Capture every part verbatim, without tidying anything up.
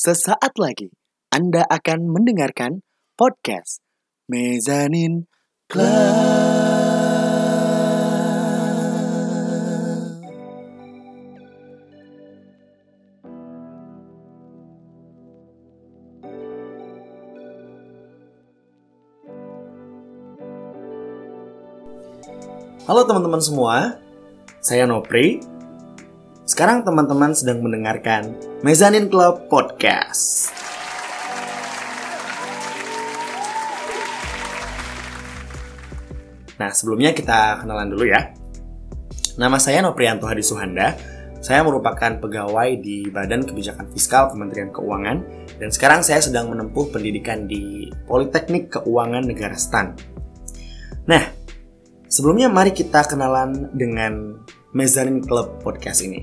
Sesaat lagi Anda akan mendengarkan podcast Mezanin Club. Halo teman-teman semua, saya Nopri. Sekarang teman-teman sedang mendengarkan Mezanin Club Podcast. Nah, sebelumnya kita kenalan dulu ya. Nama saya Noprianto Hadi Suhanda. Saya merupakan pegawai di Badan Kebijakan Fiskal Kementerian Keuangan. Dan sekarang saya sedang menempuh pendidikan di Politeknik Keuangan Negara STAN. Nah, sebelumnya mari kita kenalan dengan Mezanin Club Podcast ini.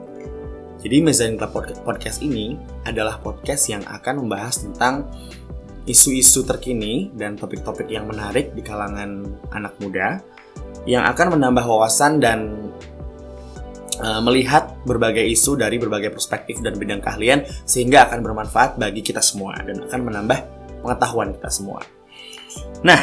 Jadi Mezanin Club Podcast ini adalah podcast yang akan membahas tentang isu-isu terkini dan topik-topik yang menarik di kalangan anak muda yang akan menambah wawasan dan uh, melihat berbagai isu dari berbagai perspektif dan bidang keahlian sehingga akan bermanfaat bagi kita semua dan akan menambah pengetahuan kita semua. Nah,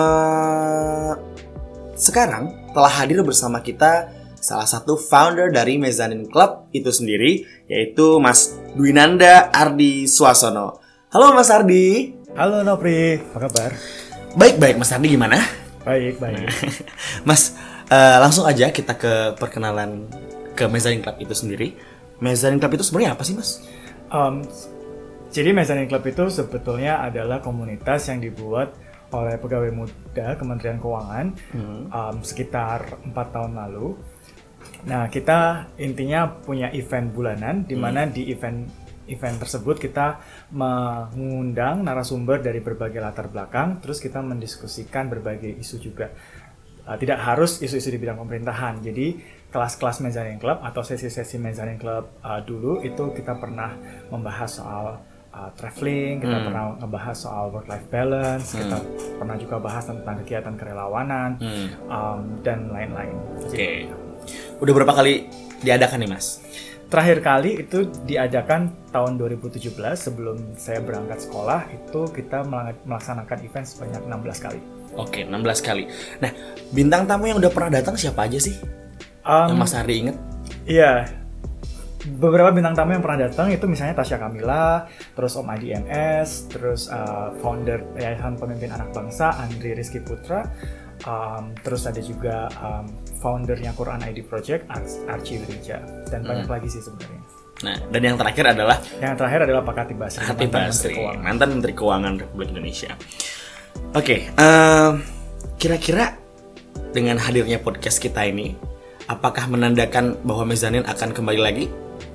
uh, sekarang telah hadir bersama kita salah satu founder dari Mezanin Club itu sendiri, yaitu Mas Dwinanda Ardi Swasono. Halo Mas Ardi. Halo Nopri, apa kabar? Baik-baik, Mas Ardi gimana? Baik, baik. Mas, uh, langsung aja kita ke perkenalan ke Mezanin Club itu sendiri. Mezanin Club itu sebenarnya apa sih, Mas? Um, jadi Mezanin Club itu sebetulnya adalah komunitas yang dibuat oleh pegawai muda Kementerian Keuangan hmm. um, sekitar empat tahun lalu. Nah, kita intinya punya event bulanan, di mana hmm. di event event tersebut kita mengundang narasumber dari berbagai latar belakang, terus kita mendiskusikan berbagai isu juga. Uh, tidak harus isu-isu di bidang pemerintahan. Jadi kelas-kelas Mezanin Club atau sesi-sesi Mezanin Club uh, dulu itu kita pernah membahas soal Uh, traveling, kita hmm. pernah ngebahas soal work-life balance, hmm. kita pernah juga bahas tentang kegiatan kerelawanan, hmm. um, dan lain-lain. Oke, okay. Udah berapa kali diadakan nih Mas? Terakhir kali itu diadakan tahun dua ribu tujuh belas sebelum saya berangkat sekolah, itu kita melaksanakan event sebanyak enam belas kali. Oke, okay, enam belas kali. Nah, bintang tamu yang udah pernah datang siapa aja sih? Um, yang Mas Ardi inget? Iya. Beberapa bintang tamu yang pernah datang itu misalnya Tasya Kamila, terus Om Adi M S, terus uh, founder Yayasan Pemimpin Anak Bangsa Andri Rizky Putra, um, terus ada juga um, foundernya Quran I D Project Archie Wirija, dan hmm. banyak lagi sih sebenarnya. Nah, dan yang terakhir adalah yang terakhir adalah Pak Khatib Basri, Khatib Basri, mantan Menteri Keuangan Republik Indonesia. Oke, okay, uh, kira-kira dengan hadirnya podcast kita ini, apakah menandakan bahwa Mezanin akan kembali lagi?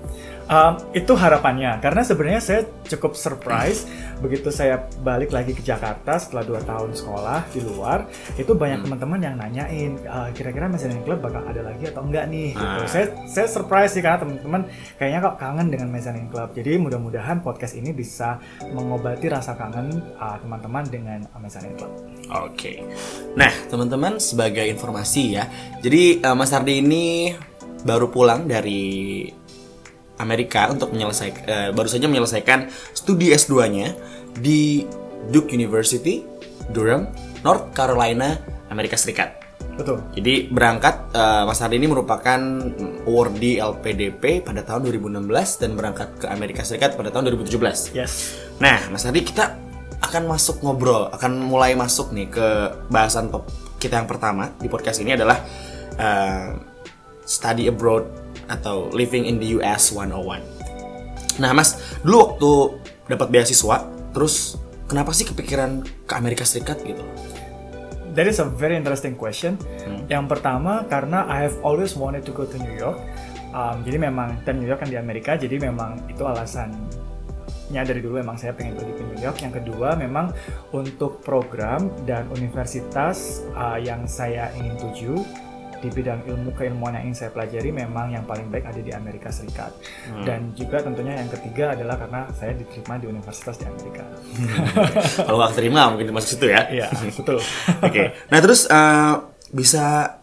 Um, itu harapannya, karena sebenarnya saya cukup surprise hmm. begitu saya balik lagi ke Jakarta setelah dua tahun sekolah di luar, itu banyak hmm. teman-teman yang nanyain uh, kira-kira Mezanin Club bakal ada lagi atau enggak nih. Ah. Gitu. Saya saya surprise sih karena teman-teman kayaknya kok kangen dengan Mezanin Club. Jadi mudah-mudahan podcast ini bisa mengobati rasa kangen uh, teman-teman dengan uh, Mezanin Club. Oke, okay. Nah teman-teman sebagai informasi ya, jadi uh, Mas Ardi ini baru pulang dari Amerika untuk menyelesaikan uh, baru saja menyelesaikan studi S dua-nya di Duke University, Durham, North Carolina, Amerika Serikat. Betul. Jadi berangkat uh, Mas Ardi ini merupakan awardee L P D P pada tahun dua ribu enam belas dan berangkat ke Amerika Serikat pada tahun dua ribu tujuh belas. Yes. Nah, Mas Ardi, kita akan masuk ngobrol, akan mulai masuk nih ke bahasan top kita yang pertama di podcast ini adalah uh, study abroad atau living in the U S seratus satu. Nah Mas, dulu waktu dapat beasiswa, terus kenapa sih kepikiran ke Amerika Serikat gitu? That is a very interesting question. Hmm. Yang pertama karena I have always wanted to go to New York. Um, jadi memang, dan New York kan di Amerika, jadi memang itu alasannya dari dulu memang saya pengen pergi ke New York. Yang kedua memang untuk program dan universitas uh, yang saya ingin tuju di bidang ilmu keilmuan yang ingin saya pelajari memang yang paling baik ada di Amerika Serikat. Hmm. Dan juga tentunya yang ketiga adalah karena saya diterima di universitas di Amerika. Hmm. Kalau nggak terima mungkin masuk situ ya? Iya, betul. Oke. Okay. Nah terus uh, bisa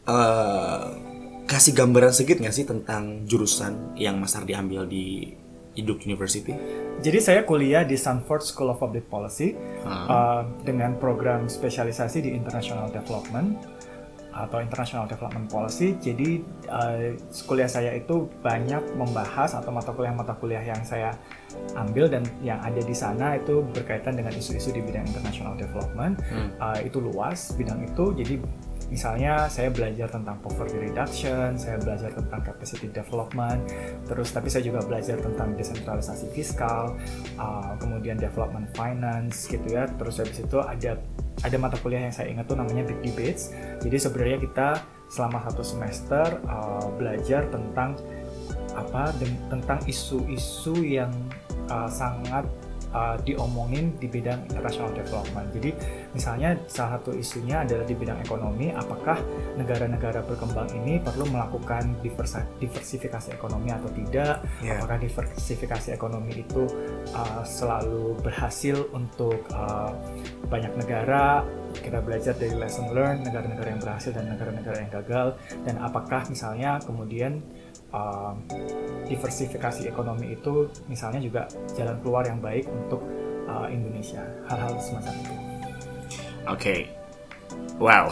uh, kasih gambaran sedikit nggak sih tentang jurusan yang Mas Ardi ambil di di Duke University? Jadi saya kuliah di Stanford School of Public Policy Hmm. uh, dengan program spesialisasi di International Development atau International Development Policy. Jadi uh, kuliah saya itu banyak membahas atau mata kuliah-mata kuliah yang saya ambil dan yang ada di sana itu berkaitan dengan isu-isu di bidang International Development. Hmm. Uh, itu luas bidang itu. Jadi misalnya saya belajar tentang poverty reduction, saya belajar tentang capacity development, terus tapi saya juga belajar tentang desentralisasi fiskal, uh, kemudian development finance gitu ya. Terus habis itu ada ada mata kuliah yang saya ingat tuh namanya big debates. Jadi sebenarnya kita selama satu semester uh, belajar tentang apa de- tentang isu-isu yang uh, sangat Uh, diomongin di bidang international development. Jadi misalnya salah satu isunya adalah di bidang ekonomi, apakah negara-negara berkembang ini perlu melakukan diversa- diversifikasi ekonomi atau tidak? Yeah. Apakah diversifikasi ekonomi itu uh, selalu berhasil untuk uh, banyak negara? Kita belajar dari lesson learned, negara-negara yang berhasil dan negara-negara yang gagal, dan apakah misalnya kemudian Uh, diversifikasi ekonomi itu misalnya juga jalan keluar yang baik untuk uh, Indonesia, hal-hal semacam itu. Oke, okay. Wow.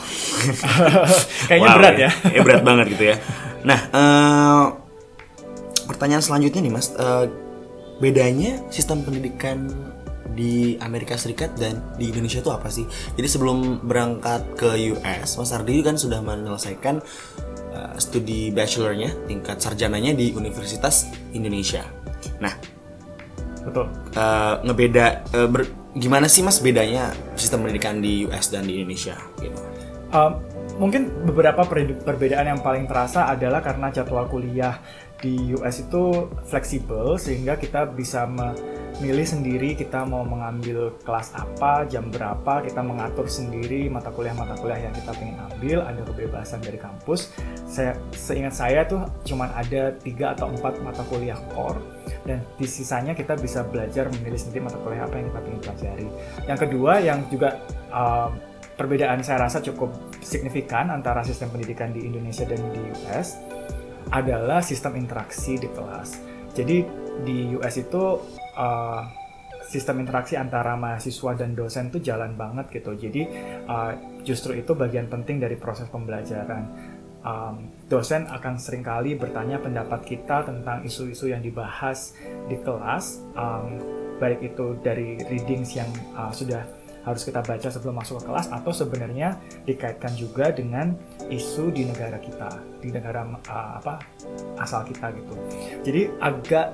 Kayaknya wow, berat ya. Ya berat banget gitu ya. Nah, uh, pertanyaan selanjutnya nih Mas, uh, bedanya sistem pendidikan di Amerika Serikat dan di Indonesia itu apa sih? Jadi sebelum berangkat ke U S, Mas Ardi kan sudah menyelesaikan uh, studi bachelornya, tingkat sarjananya di Universitas Indonesia. Nah, betul. Uh, ngebeda, uh, ber, gimana sih Mas bedanya sistem pendidikan di U S dan di Indonesia? Gitu. Um, mungkin beberapa per- perbedaan yang paling terasa adalah karena jadwal kuliah di U S itu fleksibel sehingga kita bisa memilih sendiri kita mau mengambil kelas apa, jam berapa, kita mengatur sendiri mata kuliah-mata kuliah yang kita ingin ambil, ada kebebasan dari kampus. Saya, seingat saya tuh cuman ada tiga atau empat mata kuliah core dan di sisanya kita bisa belajar memilih sendiri mata kuliah apa yang kita ingin pelajari. Yang kedua yang juga uh, perbedaan saya rasa cukup signifikan antara sistem pendidikan di Indonesia dan di U S adalah sistem interaksi di kelas. Jadi di U S itu uh, sistem interaksi antara mahasiswa dan dosen itu jalan banget gitu. Jadi uh, justru itu bagian penting dari proses pembelajaran. Um, dosen akan seringkali bertanya pendapat kita tentang isu-isu yang dibahas di kelas, um, baik itu dari readings yang uh, sudah harus kita baca sebelum masuk ke kelas atau sebenarnya dikaitkan juga dengan isu di negara kita, di negara uh, apa asal kita gitu. Jadi agak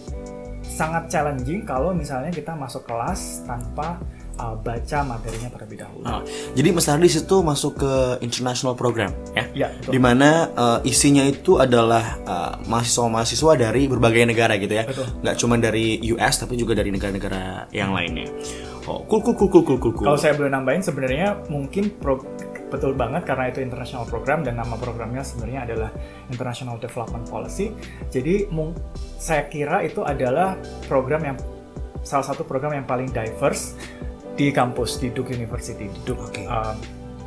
sangat challenging kalau misalnya kita masuk kelas tanpa uh, baca materinya terlebih dahulu. Oh, jadi Mas Ardi situ masuk ke international program ya? Ya, betul. Dimana uh, isinya itu adalah uh, mahasiswa-mahasiswa dari berbagai negara gitu ya? Betul. Nggak cuma dari U S tapi juga dari negara-negara yang lainnya. Oh, cool, cool, cool, cool, cool, cool. Kalau saya boleh nambahin, sebenarnya mungkin pro, betul banget karena itu international program dan nama programnya sebenarnya adalah International Development Policy. Jadi mung, saya kira itu adalah program yang salah satu program yang paling diverse di kampus di Duke University. Di Duke. Okay. Um,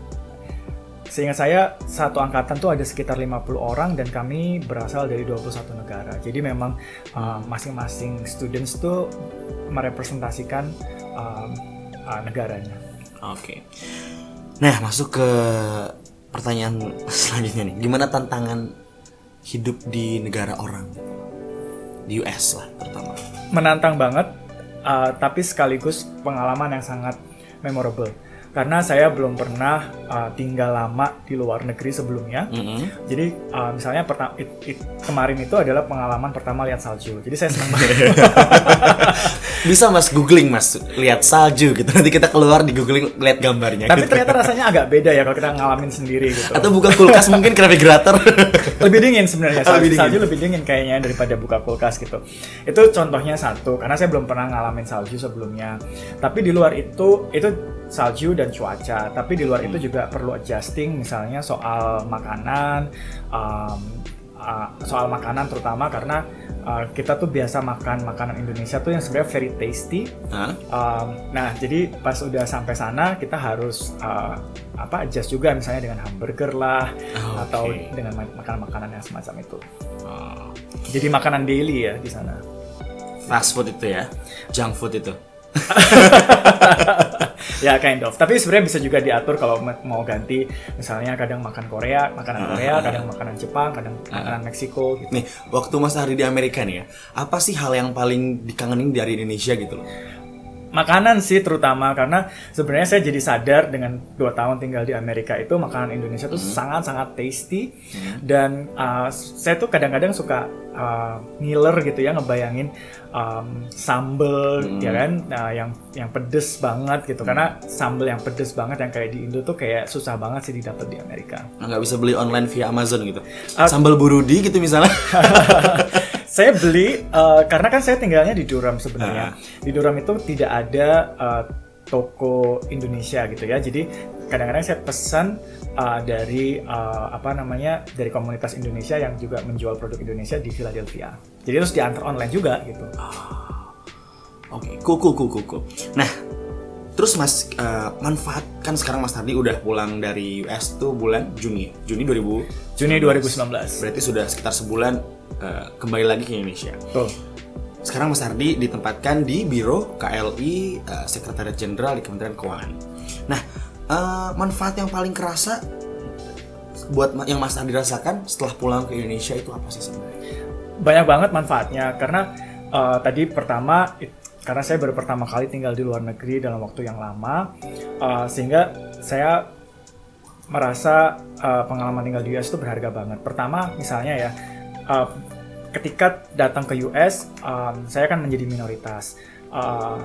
seingat saya satu angkatan tuh ada sekitar lima puluh orang dan kami berasal dari dua puluh satu negara. Jadi memang uh, masing-masing students tuh merepresentasikan um, uh, negaranya. Oke. Okay. Nah, masuk ke pertanyaan selanjutnya nih. Gimana tantangan hidup di negara orang? Di U S lah terutama. Menantang banget, uh, tapi sekaligus pengalaman yang sangat memorable. Karena saya belum pernah uh, tinggal lama di luar negeri sebelumnya. Mm-hmm. Jadi uh, misalnya perta- it, it, kemarin itu adalah pengalaman pertama lihat salju. Jadi saya senang banget. Bisa Mas googling Mas, lihat salju gitu. Nanti kita keluar di googling lihat gambarnya. Tapi gitu. ternyata rasanya agak beda ya kalau kita ngalamin sendiri gitu. Atau buka kulkas mungkin ke refrigerator. Lebih dingin sebenarnya. Salju, lebih dingin. salju lebih dingin kayaknya daripada buka kulkas gitu. Itu contohnya satu. Karena saya belum pernah ngalamin salju sebelumnya. Tapi di luar itu itu salju dan cuaca, tapi di luar itu juga perlu adjusting misalnya soal makanan, um, uh, soal makanan terutama karena uh, kita tuh biasa makan makanan Indonesia tuh yang sebenarnya very tasty. Huh? Um, nah jadi pas udah sampai sana kita harus uh, apa adjust juga misalnya dengan hamburger lah oh, atau okay. dengan makanan-makanan yang semacam itu. Oh. Jadi makanan daily ya di sana. fast food itu ya, junk food itu. Ya kind of. Tapi sebenarnya bisa juga diatur kalau mau ganti. Misalnya kadang makan Korea, makanan Korea, kadang makanan Jepang, kadang makanan Meksiko gitu. Nih, waktu Mas Hardi di Amerika nih ya, apa sih hal yang paling dikangenin dari Indonesia gitu loh? Makanan sih terutama, karena sebenarnya saya jadi sadar dengan dua tahun tinggal di Amerika itu makanan Indonesia tuh hmm. sangat-sangat tasty hmm. dan uh, saya tuh kadang-kadang suka uh, ngiler gitu ya ngebayangin um, sambel hmm. ya kan uh, yang yang pedes banget gitu hmm. karena sambel yang pedes banget yang kayak di Indo tuh kayak susah banget sih didapat di Amerika. Nggak bisa beli online via Amazon gitu. Uh, sambal burudi gitu misalnya. Saya beli uh, karena kan saya tinggalnya di Durham sebenarnya. Uh. Di Durham itu tidak ada uh, toko Indonesia gitu ya. Jadi kadang-kadang saya pesan uh, dari uh, apa namanya dari komunitas Indonesia yang juga menjual produk Indonesia di Philadelphia. Jadi terus diantar online juga gitu. Oh. Oke, okay. cool, cool, cool, cool. Nah, terus Mas uh, manfaat kan sekarang Mas Hardi udah pulang dari U S tuh bulan Juni, Juni dua ribu Juni dua ribu sembilan belas. Berarti sudah sekitar sebulan. Uh, kembali lagi ke Indonesia. Betul. Sekarang Mas Hardi ditempatkan di Biro K L I uh, Sekretariat Jenderal di Kementerian Keuangan. Nah, uh, manfaat yang paling kerasa buat yang Mas Hardi rasakan setelah pulang ke Indonesia itu apa sih sebenarnya? Banyak banget manfaatnya karena uh, tadi pertama it, karena saya baru pertama kali tinggal di luar negeri dalam waktu yang lama, uh, sehingga saya merasa uh, pengalaman tinggal di U S itu berharga banget. Pertama, misalnya ya. Uh, ketika datang ke U S, um, saya kan menjadi minoritas uh,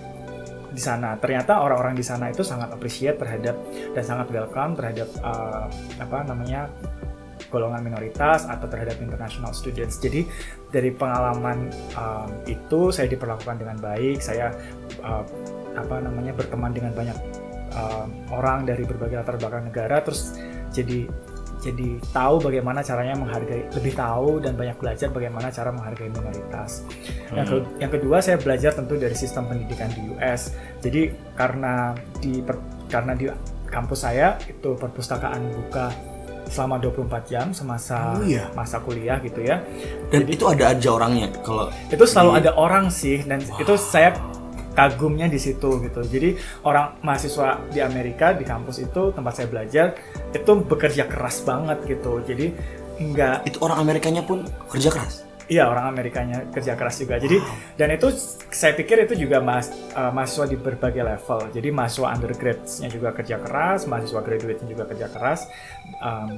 di sana. Ternyata orang-orang di sana itu sangat appreciate terhadap dan sangat welcome terhadap uh, apa namanya golongan minoritas atau terhadap international students. Jadi dari pengalaman um, itu saya diperlakukan dengan baik. Saya uh, apa namanya berteman dengan banyak uh, orang dari berbagai latar belakang negara. Terus jadi jadi tahu bagaimana caranya menghargai, lebih tahu dan banyak belajar bagaimana cara menghargai minoritas. Hmm. Yang, ke, yang kedua saya belajar tentu dari sistem pendidikan di U S. Jadi karena di per, karena di kampus saya itu perpustakaan buka selama dua puluh empat jam semasa oh, iya. masa kuliah gitu ya. Dan jadi, itu ada aja orangnya kalau itu selalu di... ada orang sih dan wow. itu saya kagumnya di situ gitu. Jadi orang mahasiswa di Amerika di kampus itu tempat saya belajar itu bekerja keras banget gitu. Jadi enggak itu orang Amerikanya pun kerja keras. Iya, orang Amerikanya kerja keras juga. Jadi wow. dan itu saya pikir itu juga mas, uh, mahasiswa di berbagai level. Jadi mahasiswa undergrad-nya juga kerja keras, mahasiswa graduate-nya juga kerja keras. Um,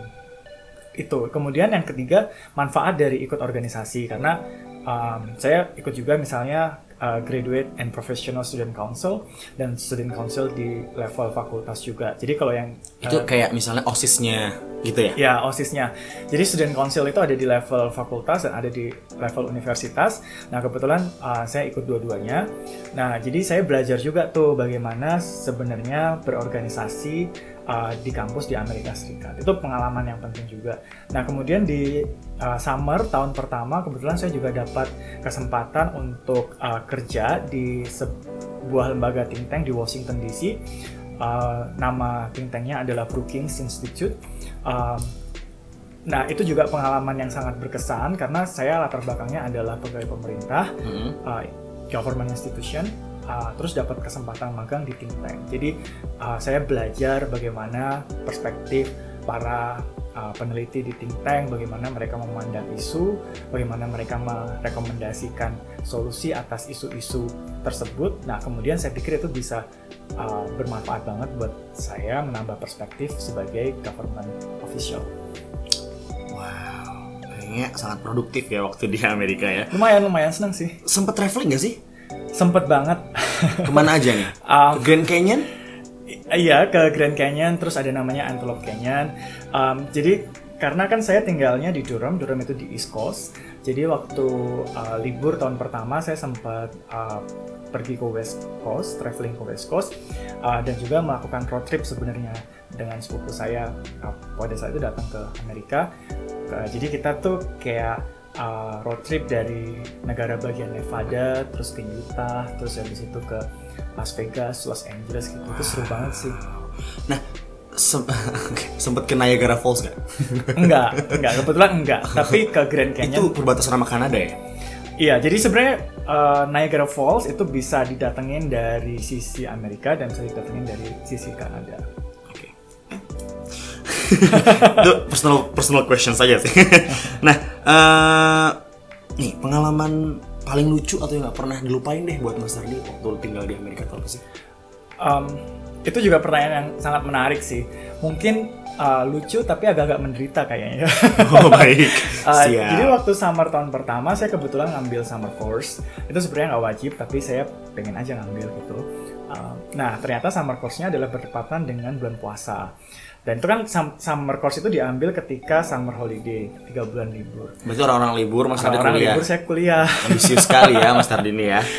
itu. Kemudian yang ketiga, manfaat dari ikut organisasi karena um, saya ikut juga misalnya Uh, Graduate and Professional Student Council dan Student Council di level fakultas juga. Jadi kalau yang itu uh, kayak misalnya OSIS-nya gitu ya? Ya, OSIS-nya. Jadi Student Council itu ada di level fakultas dan ada di level universitas. Nah, kebetulan uh, saya ikut dua-duanya. Nah, jadi saya belajar juga tuh bagaimana sebenarnya berorganisasi Uh, di kampus di Amerika Serikat. Itu pengalaman yang penting juga. Nah, kemudian di uh, summer tahun pertama kebetulan saya juga dapat kesempatan untuk uh, kerja di sebuah lembaga think tank di Washington D C. Uh, nama think tanknya adalah Brookings Institute. Uh, nah, itu juga pengalaman yang sangat berkesan karena saya latar belakangnya adalah pegawai pemerintah, mm-hmm. uh, government institution. Uh, terus dapat kesempatan magang di think tank. Jadi uh, saya belajar bagaimana perspektif para uh, peneliti di think tank, bagaimana mereka memandang isu, bagaimana mereka merekomendasikan solusi atas isu-isu tersebut. Nah, kemudian saya pikir itu bisa uh, bermanfaat banget buat saya menambah perspektif sebagai government official. Wow, kayaknya sangat produktif ya waktu di Amerika ya. Lumayan, lumayan senang sih. Sempet traveling nggak sih? Sempet banget. Kemana aja nih? Um, ke Grand Canyon? Iya, ke Grand Canyon. Terus ada namanya Antelope Canyon. Um, jadi karena kan saya tinggalnya di Durham. Durham itu di East Coast. Jadi waktu uh, libur tahun pertama saya sempat uh, pergi ke West Coast, traveling ke West Coast, uh, dan juga melakukan road trip sebenarnya dengan sepupu saya. Uh, pada saat itu datang ke Amerika. Uh, jadi kita tuh kayak Uh, road trip dari negara bagian Nevada terus ke Utah terus habis itu ke Las Vegas, Los Angeles gitu. Itu seru banget sih. Nah, se- sempet ke Niagara Falls nggak? Enggak, enggak kebetulan enggak. Tapi ke Grand Canyon. Itu perbatasan sama Kanada ya? Iya, jadi sebenarnya uh, Niagara Falls itu bisa didatengin dari sisi Amerika dan bisa didatengin dari sisi Kanada. Oke. Itu personal personal question saja sih. Nah, uh, nih pengalaman paling lucu atau yang nggak pernah dilupain deh buat Mas Ardi waktu tinggal di Amerika atau apa sih? Um, itu juga pertanyaan yang sangat menarik sih. Mungkin uh, lucu tapi agak-agak menderita kayaknya. Oh baik. uh, Siap. Jadi waktu summer tahun pertama saya kebetulan ngambil summer course. Itu sebenarnya nggak wajib tapi saya pengen aja ngambil gitu. Uh, nah ternyata summer course-nya adalah bertepatan dengan bulan puasa. Dan itu kan summer course itu diambil ketika summer holiday, tiga bulan libur. Berarti orang-orang libur, Mas Ardi Orang-orang kuliah. libur saya kuliah. Ambisius sekali ya Mas Ardi ini ya.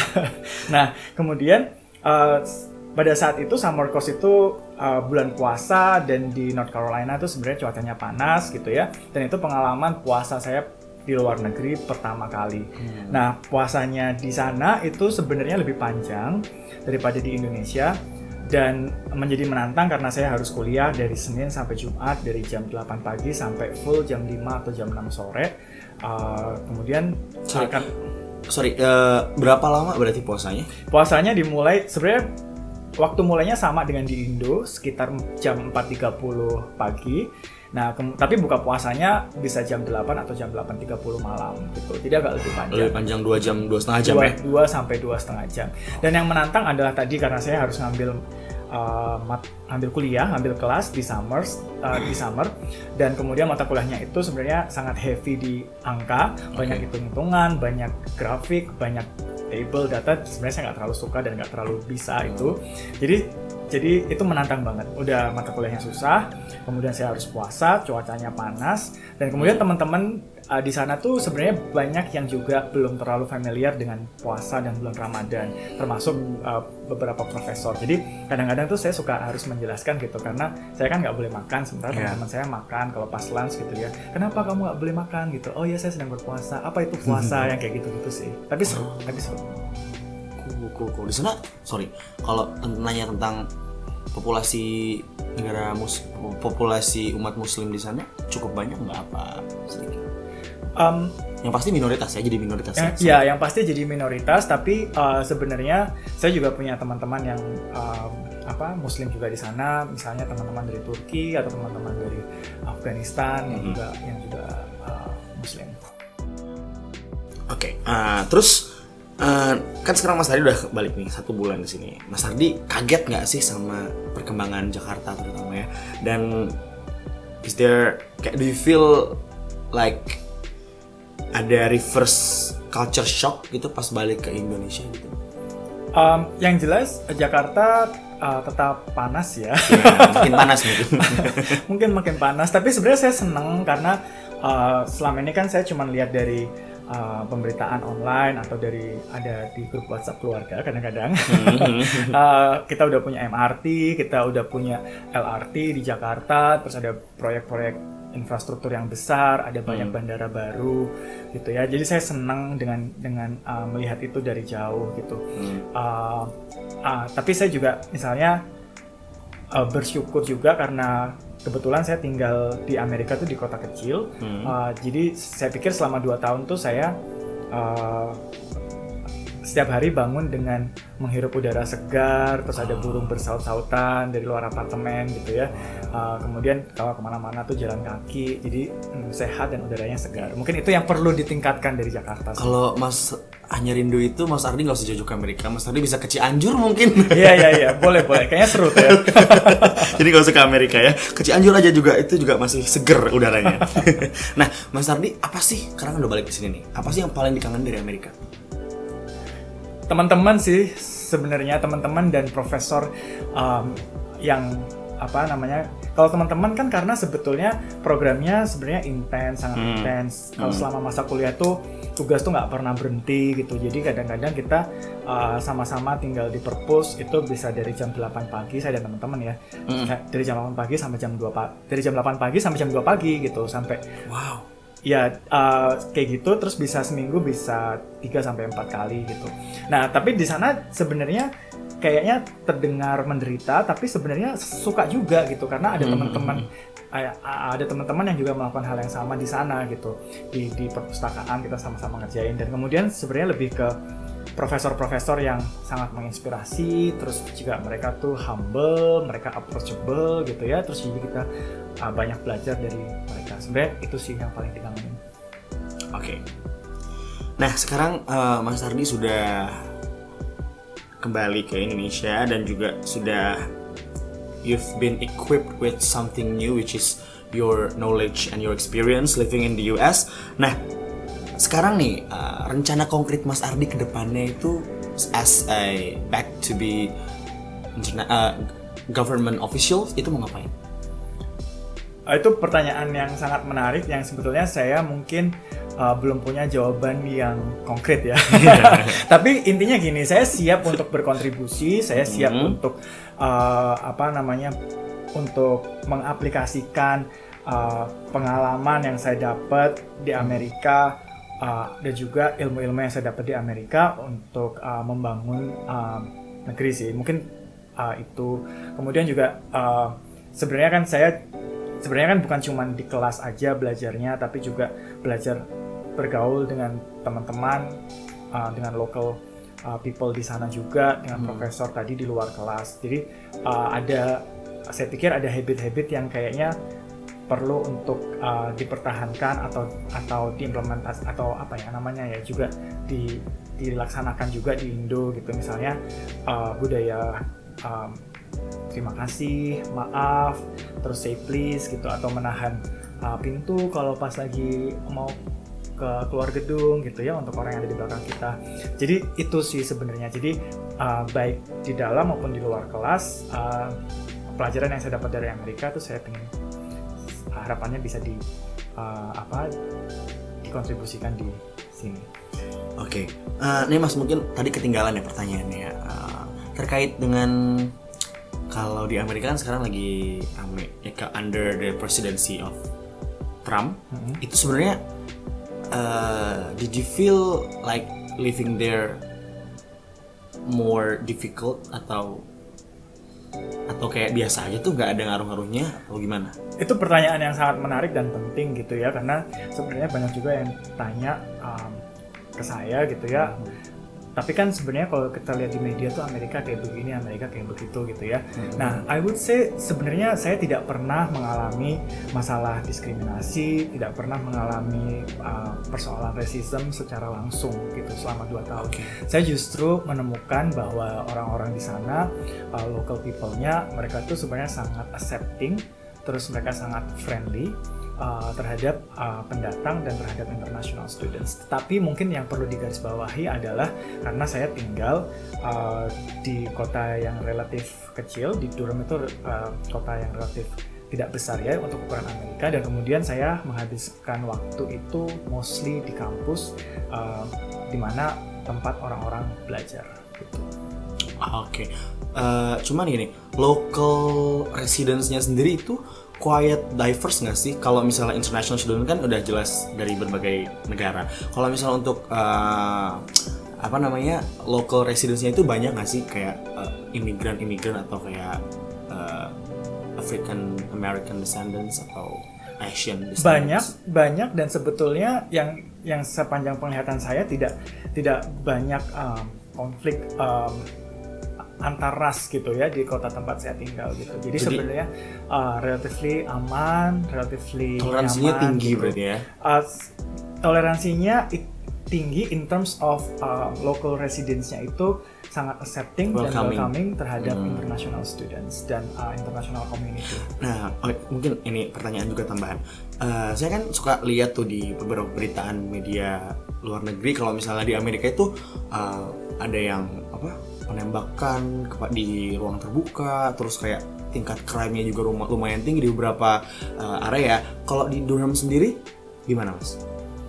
Nah kemudian uh, pada saat itu summer course itu uh, bulan puasa dan di North Carolina itu sebenarnya cuacanya panas gitu ya. Dan itu pengalaman puasa saya di luar negeri pertama kali. Hmm. Nah puasanya di sana itu sebenarnya lebih panjang daripada di Indonesia. Dan menjadi menantang karena saya harus kuliah dari Senin sampai Jumat dari jam delapan pagi sampai full jam lima atau jam enam sore. Uh, kemudian Sorry, akan sorry uh, berapa lama berarti puasanya? Puasanya dimulai sebenarnya waktu mulainya sama dengan di Indo sekitar jam empat tiga puluh pagi. Nah, ke- tapi buka puasanya bisa jam delapan atau jam delapan tiga puluh malam gitu. Jadi agak lebih panjang. Lebih panjang dua jam, dua setengah jam dua, ya? dua sampai dua setengah jam. Dan yang menantang adalah tadi karena saya harus ngambil uh, mat, ngambil kuliah, ngambil kelas di summer, uh, di summer, dan kemudian mata kuliahnya itu sebenarnya sangat heavy di angka, banyak hitung-hitungan, banyak grafik, banyak table data. Sebenarnya saya nggak terlalu suka dan nggak terlalu bisa itu. Jadi Jadi itu menantang banget. Udah mata kuliahnya susah, kemudian saya harus puasa, cuacanya panas, dan kemudian teman-teman uh, di sana tuh sebenarnya banyak yang juga belum terlalu familiar dengan puasa dan bulan Ramadan, termasuk uh, beberapa profesor. Jadi kadang-kadang tuh saya suka harus menjelaskan gitu karena saya kan nggak boleh makan, sementara yeah. teman-teman saya makan kalau pas lunch gitu ya. Kenapa kamu nggak boleh makan gitu? Oh ya saya sedang berpuasa. Apa itu puasa yang kayak gitu-gitu sih. Tapi seru, tapi seru. Cool, cool. Di sana, sorry, kalau nanya tentang populasi negara mus, populasi umat Muslim di sana cukup banyak nggak apa sedikit? Um, yang pasti minoritas ya, jadi minoritas. Ya, ya yang pasti jadi minoritas. Tapi uh, sebenarnya saya juga punya teman-teman yang um, apa Muslim juga di sana, misalnya teman-teman dari Turki atau teman-teman dari Afghanistan yang mm-hmm. juga yang juga uh, Muslim. Oke, okay, uh, terus. Uh, kan sekarang Mas Ardi udah balik nih satu bulan di sini. Mas Ardi kaget nggak sih sama perkembangan Jakarta terutama ya? Dan is there, do you feel like ada reverse culture shock gitu pas balik ke Indonesia gitu? Um, yang jelas Jakarta uh, tetap panas ya. Ya makin panas mungkin. Mungkin makin panas. Tapi sebenarnya saya senang karena uh, selama ini kan saya cuma lihat dari Uh, pemberitaan online atau dari ada di grup WhatsApp keluarga kadang-kadang. Mm-hmm. uh, kita udah punya M R T, kita udah punya L R T di Jakarta, terus ada proyek-proyek infrastruktur yang besar, ada banyak mm. bandara baru, gitu ya. Jadi saya senang dengan dengan uh, melihat itu dari jauh, gitu. Mm. Uh, uh, tapi saya juga misalnya uh, bersyukur juga karena kebetulan saya tinggal di Amerika tuh di kota kecil, hmm. uh, jadi saya pikir selama dua tahun tuh saya uh, setiap hari bangun dengan menghirup udara segar, terus ada burung bersaut-sautan dari luar apartemen gitu ya. Uh, kemudian kalau kemana-mana tuh jalan kaki, jadi mm, sehat dan udaranya segar. Mungkin itu yang perlu ditingkatkan dari Jakarta. Kalau Mas hanya rindu itu, Mas Ardi nggak usah jauh ke Amerika, Mas Ardi bisa ke Cianjur mungkin. Iya iya iya, boleh boleh. Kayaknya seru tuh ya. Jadi nggak usah ke Amerika ya, ke Cianjur aja juga itu juga masih seger udaranya. Nah, Mas Ardi apa sih? Sekarang udah balik ke sini nih. Apa sih yang paling dikangen dari Amerika? Teman-teman sih sebenarnya, teman-teman dan profesor um, yang apa namanya, kalau teman-teman kan karena sebetulnya programnya sebenarnya intens, sangat hmm. intens. Kalau hmm. selama masa kuliah tuh tugas tuh nggak pernah berhenti gitu. Jadi kadang-kadang kita uh, sama-sama tinggal di perpus itu bisa dari jam delapan pagi, saya dan teman-teman ya, hmm. dari jam delapan pagi sampai jam dua pagi, dari jam delapan pagi sampai jam dua pagi gitu, sampai wow. Ya uh, kayak gitu, terus bisa seminggu bisa tiga sampai empat kali gitu. Nah tapi di sana sebenarnya kayaknya terdengar menderita, tapi sebenarnya suka juga gitu karena ada mm-hmm. teman-teman ada teman-teman yang juga melakukan hal yang sama di sana gitu, di di perpustakaan kita sama-sama ngerjain. Dan kemudian sebenarnya lebih ke profesor-profesor yang sangat menginspirasi, terus juga mereka tuh humble, mereka approachable gitu ya, terus juga kita uh, banyak belajar dari mereka. Sebenarnya itu sih yang paling dikangenin. Oke. Okay. Nah sekarang uh, Mas Ardi sudah kembali ke Indonesia dan juga sudah you've been equipped with something new, which is your knowledge and your experience living in the U S. Nah sekarang nih uh, rencana konkret Mas Ardi ke depannya itu as a back to be interna- uh, government official itu mau ngapain? Uh, itu pertanyaan yang sangat menarik yang sebetulnya saya mungkin uh, belum punya jawaban yang konkret ya. Tapi intinya gini, saya siap untuk berkontribusi, saya siap hmm. untuk uh, apa namanya untuk mengaplikasikan uh, pengalaman yang saya dapat di Amerika. Uh, dan juga ilmu-ilmu yang saya dapat di Amerika untuk uh, membangun uh, negeri sih, mungkin uh, itu. Kemudian juga uh, sebenarnya kan saya sebenarnya kan bukan cuma di kelas aja belajarnya, tapi juga belajar bergaul dengan teman-teman, uh, dengan local uh, people di sana juga, dengan hmm. profesor tadi di luar kelas. Jadi uh, ada, saya pikir ada habit-habit yang kayaknya perlu untuk uh, dipertahankan atau atau diimplementasi atau apa ya namanya ya juga di, dilaksanakan juga di Indo gitu, misalnya uh, budaya um, terima kasih, maaf, terus say please gitu, atau menahan uh, pintu kalau pas lagi mau ke keluar gedung gitu ya untuk orang yang ada di belakang kita. Jadi itu sih sebenarnya. Jadi uh, baik di dalam maupun di luar kelas, uh, pelajaran yang saya dapat dari Amerika tuh saya pengen harapannya bisa di uh, apa dikontribusikan di sini. Oke, okay. uh, nih Mas mungkin tadi ketinggalan ya pertanyaannya uh, terkait dengan kalau di Amerika kan sekarang lagi Amerika under the presidency of Trump, mm-hmm. itu sebenarnya uh, did you feel like living there more difficult atau atau kayak biasa aja tuh nggak ada ngaruh-ngaruhnya atau gimana? Itu pertanyaan yang sangat menarik dan penting gitu ya, karena sebenarnya banyak juga yang tanya um, ke saya gitu ya. Hmm. Tapi kan sebenarnya kalau kita lihat di media tuh Amerika kayak begini, Amerika kayak begitu gitu ya. Hmm. Nah, I would say sebenarnya saya tidak pernah mengalami masalah diskriminasi, tidak pernah mengalami uh, persoalan racism secara langsung gitu selama dua tahun. Okay. Saya justru menemukan bahwa orang-orang di sana, uh, local people-nya, mereka tuh sebenarnya sangat accepting, terus mereka sangat friendly Uh, terhadap uh, pendatang dan terhadap international students. Tapi mungkin yang perlu digarisbawahi adalah karena saya tinggal uh, di kota yang relatif kecil, di Durham itu uh, kota yang relatif tidak besar ya untuk ukuran Amerika, dan kemudian saya menghabiskan waktu itu mostly di kampus uh, di mana tempat orang-orang belajar gitu. Oke, okay. uh, cuman gini, local residents-nya sendiri itu quiet diverse nggak sih? Kalau misalnya international student kan udah jelas dari berbagai negara. Kalau misalnya untuk uh, apa namanya local residents-nya itu banyak nggak sih kayak uh, imigran-imigran atau kayak uh, African American descendants atau Asian descendants? Banyak, banyak dan sebetulnya yang yang sepanjang penglihatan saya tidak tidak banyak um, konflik um, antar ras gitu ya di kota tempat saya tinggal gitu. Jadi, Jadi sebenarnya uh, relatively aman, relatively toleransinya nyaman, tinggi gitu. Berarti ya. Uh, toleransinya it, tinggi in terms of uh, local residents-nya itu sangat accepting welcoming. dan welcoming terhadap hmm. international students dan uh, international community. Nah, oh, mungkin ini pertanyaan juga tambahan. Uh, saya kan suka lihat tuh di beberapa beritaan media luar negeri kalau misalnya di Amerika itu uh, ada yang apa? Penembakan di ruang terbuka, terus kayak tingkat crime-nya juga lumayan tinggi di beberapa uh, area. Kalau di Durham sendiri gimana, Mas?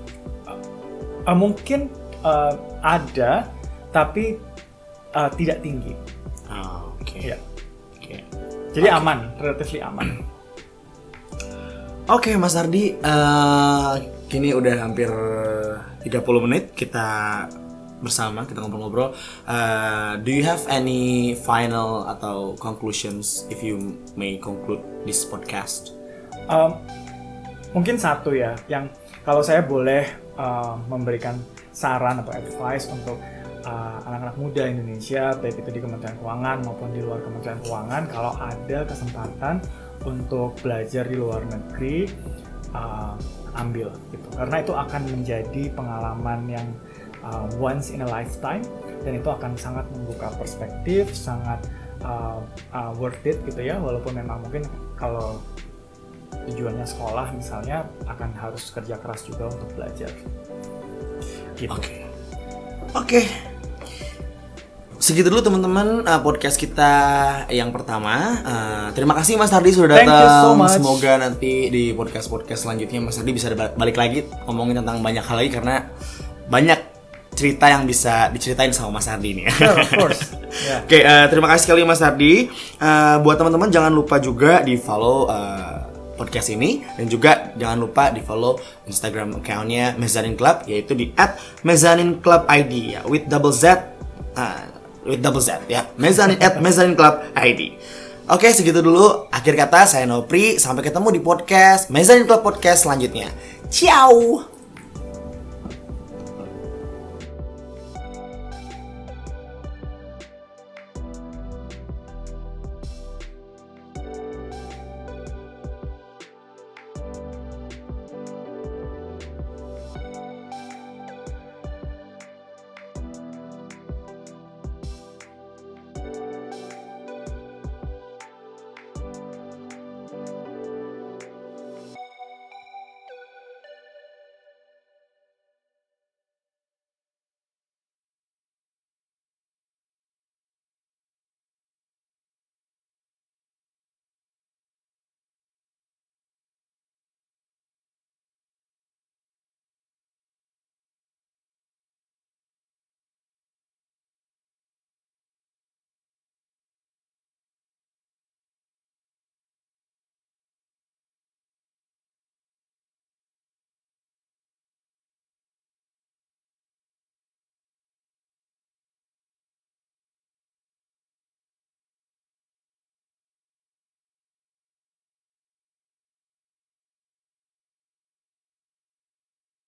Uh, mungkin uh, ada, tapi uh, tidak tinggi. Oh, oke. Okay. Ya. Okay. Jadi okay. aman, relatively aman. Oke, okay, Mas Ardi, uh, kini udah hampir tiga puluh menit kita bersama, kita ngobrol-ngobrol. Uh, do you have any final atau conclusions if you may conclude this podcast? Um, mungkin satu ya, yang kalau saya boleh uh, memberikan saran atau advice untuk uh, anak-anak muda Indonesia, baik itu di Kementerian Keuangan maupun di luar Kementerian Keuangan, kalau ada kesempatan untuk belajar di luar negeri, uh, ambil gitu, karena itu akan menjadi pengalaman yang uh, once in a lifetime, dan itu akan sangat membuka perspektif, sangat uh, uh, worth it gitu ya, walaupun memang mungkin kalau tujuannya sekolah misalnya akan harus kerja keras juga untuk belajar gitu. Oke, okay. Oke. Okay. Segitu dulu teman-teman uh, podcast kita yang pertama. Uh, terima kasih Mas Hardy sudah datang. So semoga nanti di podcast-podcast selanjutnya Mas Hardy bisa balik lagi ngomongin tentang banyak hal lagi, karena banyak cerita yang bisa diceritain sama Mas Hardy ini. Sure, of course. Yeah. Oke, okay, uh, terima kasih sekali Mas Hardy. Uh, buat teman-teman jangan lupa juga di follow uh, podcast ini, dan juga jangan lupa di follow Instagram account-nya Mezzanine Club, yaitu di at mezzanine club I D ya, with double Z. Uh, with double Z ya, Mezzanine at Mezzanine Club I D. Oke, segitu dulu. Akhir kata saya Nopri, sampai ketemu di podcast Mezzanine Club podcast selanjutnya. Ciao.